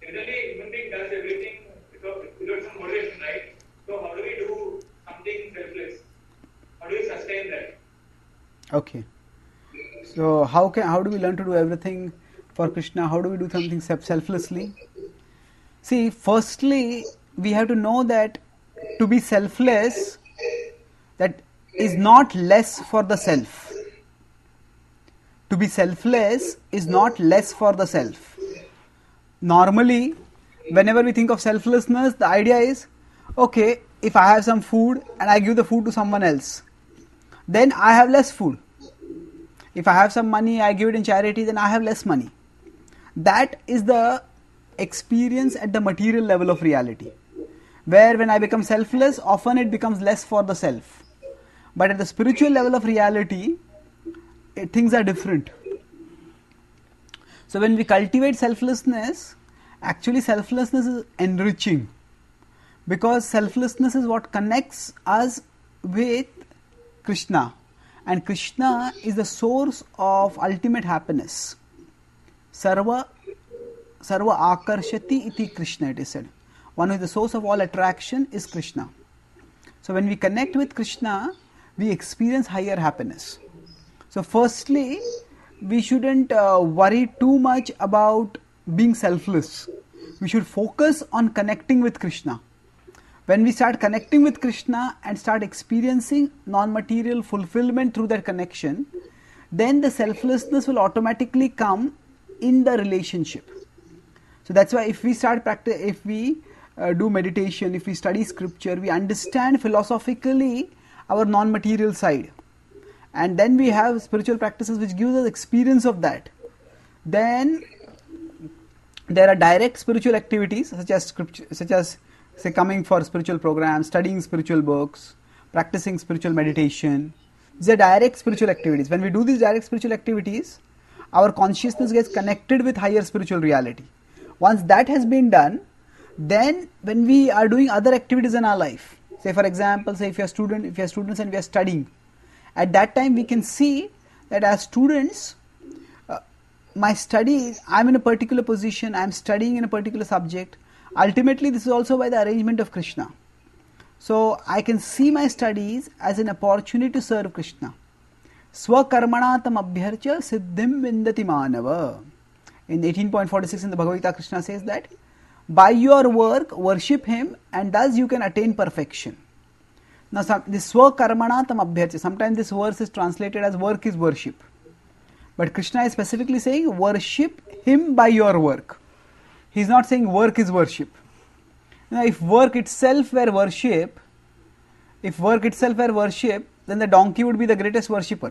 generally human being does everything without some motivation, right? So how do we do something selfless? How do we sustain that? Okay. So how do we learn to do everything for Krishna? How do we do something selflessly? See, firstly, we have to know that to be selfless, that is not less for the self. To be selfless is not less for the self. Normally, whenever we think of selflessness, the idea is, okay, if I have some food and I give the food to someone else, then I have less food. If I have some money, I give it in charity, then I have less money. That is the experience at the material level of reality. Where when I become selfless, often it becomes less for the self. But at the spiritual level of reality, things are different. So when we cultivate selflessness, actually selflessness is enriching. Because selflessness is what connects us with Krishna. And Krishna is the source of ultimate happiness. Sarva akarshati iti Krishna, it is said. One who is the source of all attraction is Krishna. So when we connect with Krishna, we experience higher happiness. So firstly, we shouldn't worry too much about being selfless. We should focus on connecting with Krishna. When we start connecting with Krishna and start experiencing non-material fulfillment through that connection, then the selflessness will automatically come in the relationship. So that's why if we start if we do meditation, if we study scripture, we understand philosophically our non-material side. And then we have spiritual practices which gives us experience of that. Then there are direct spiritual activities such as say coming for spiritual programs, studying spiritual books, practicing spiritual meditation. These are direct spiritual activities. When we do these direct spiritual activities, our consciousness gets connected with higher spiritual reality. Once that has been done, then when we are doing other activities in our life, say for example, say if you are students and we are studying, at that time we can see that as students, my studies, I am in a particular position, I am studying in a particular subject. Ultimately, this is also by the arrangement of Krishna. So I can see my studies as an opportunity to serve Krishna. Swakarmanatam abhyarcha siddhim vindati manava. In 18.46 in the Bhagavad Gita, Krishna says that by your work, worship him, and thus you can attain perfection. Now, this Swakarmanatam abhyarcha, sometimes this verse is translated as work is worship. But Krishna is specifically saying worship him by your work. He is not saying work is worship. Now, if work itself were worship, then the donkey would be the greatest worshipper.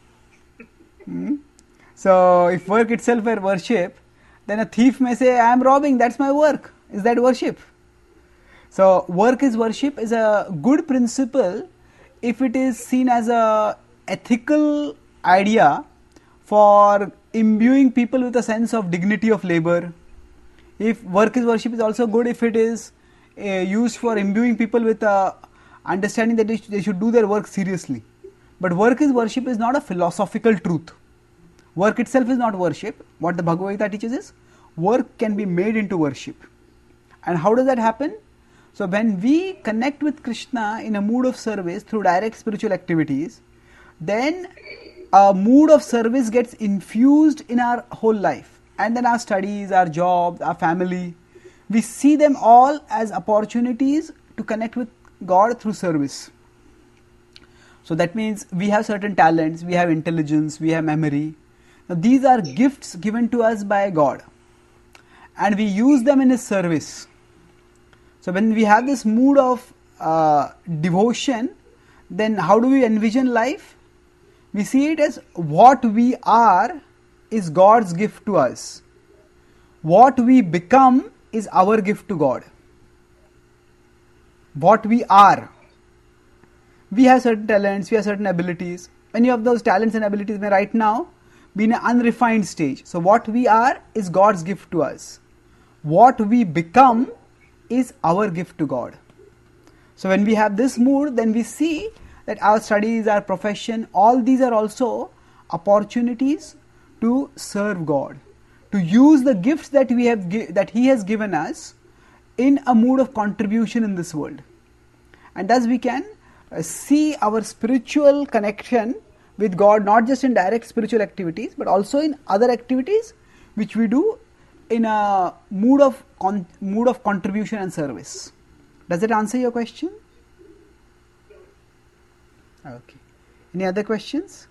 So, if work itself were worship, then a thief may say, I am robbing, that's my work. Is that worship? So, work is worship is a good principle if it is seen as a ethical idea for imbuing people with a sense of dignity of labor. If work is worship is also good if it is used for imbuing people with understanding that they should do their work seriously. But work is worship is not a philosophical truth. Work itself is not worship. What the Bhagavad Gita teaches is work can be made into worship. And how does that happen? So when we connect with Krishna in a mood of service through direct spiritual activities, then a mood of service gets infused in our whole life. And then our studies, our jobs, our family, we see them all as opportunities to connect with God through service. So that means we have certain talents, we have intelligence, we have memory. Now these are gifts given to us by God. And we use them in His service. So when we have this mood of devotion, then how do we envision life? We see it as what we are is God's gift to us. What we become is our gift to God. What we are. We have certain talents, we have certain abilities. Many of those talents and abilities may right now be in an unrefined stage. So what we are is God's gift to us. What we become is our gift to God. So when we have this mood, then we see that our studies, our profession, all these are also opportunities to serve God, to use the gifts that we have that He has given us in a mood of contribution in this world, and thus we can see our spiritual connection with God not just in direct spiritual activities but also in other activities which we do in a mood of contribution and service. Does that answer your question? Okay. Any other questions?